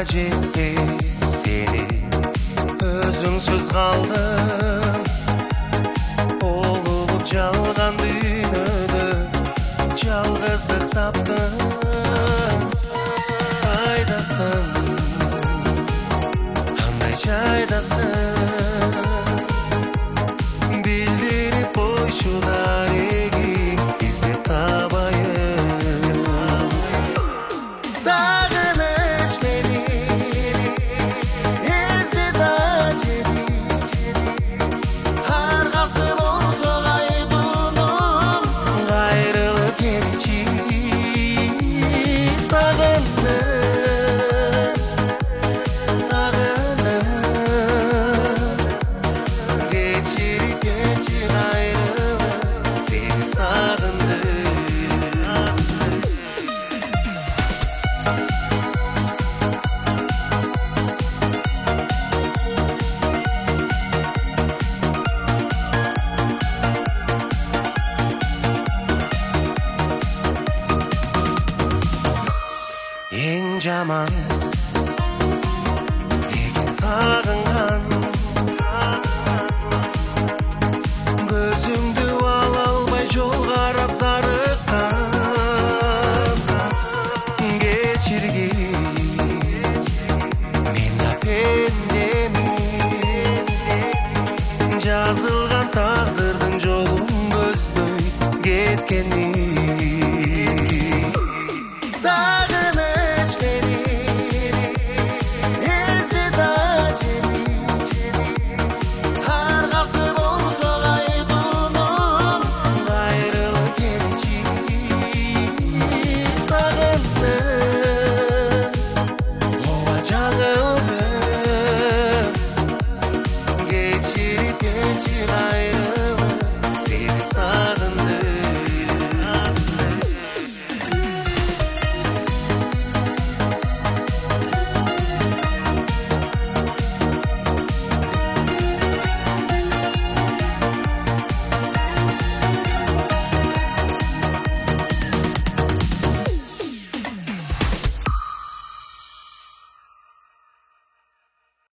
жетті сені өзіңсіз қалдым болып жалған дүниеде жалғыздық таптым қайдасың қандай жайдасың білдіріп қойшы дарегім іздеп табайын сағыныш мені іздет ажети арқасы болса қайдуным қайрылып келші ең жаман деген сағынған көзімді ала алмай жол қарап зарыққан кешіргей